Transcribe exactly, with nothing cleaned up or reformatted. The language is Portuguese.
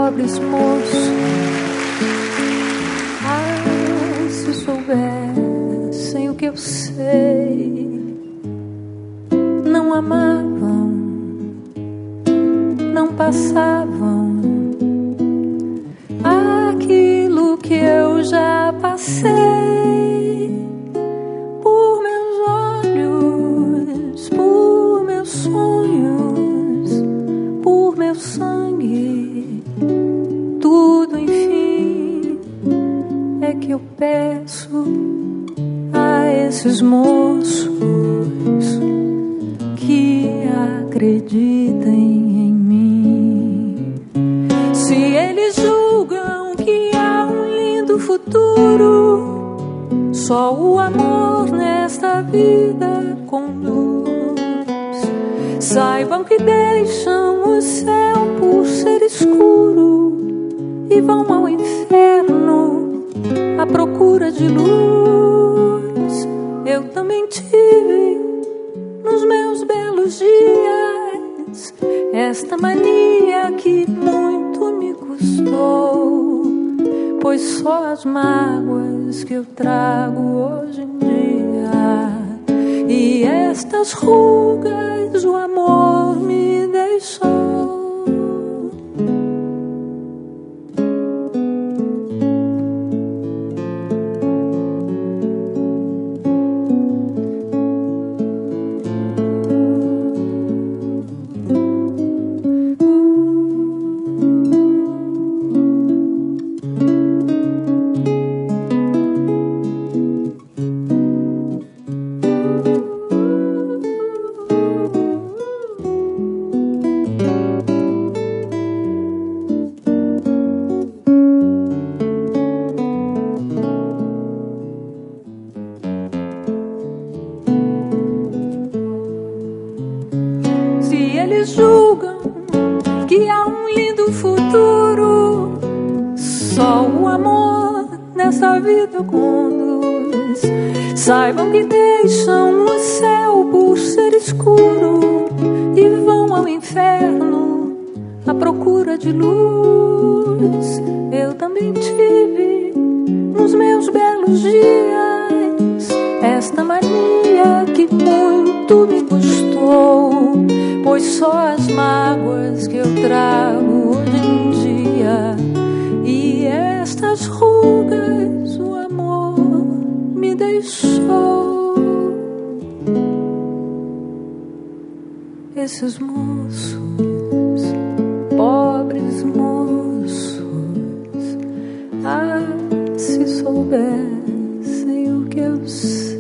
pobres moços. Ah, se soubessem o que eu sei, não amavam, não passavam aquilo que eu já passei. Por meus olhos, por meus sonhos, por meu sangue, tudo enfim é que eu peço a esses moços que acreditem em mim. Se eles julgam que há um lindo futuro, só o amor nesta vida conduz. Saibam que deixam o céu por ser escuro e vão ao inferno à procura de luz. Eu também tive nos meus belos dias esta mania que muito me custou, pois só as mágoas que eu trago hoje em dia e estas rugas o amor me deixou. Eles julgam que há um lindo futuro, só o amor nessa vida conduz. Saibam que deixam o céu por ser escuro e vão ao inferno à procura de luz. Eu também tive nos meus belos dias esta mania que muito me custou, pois só as mágoas que eu trago hoje em dia e estas rugas o amor me deixou. Esses moços, pobres moços, ah, se soubessem o que eu sei.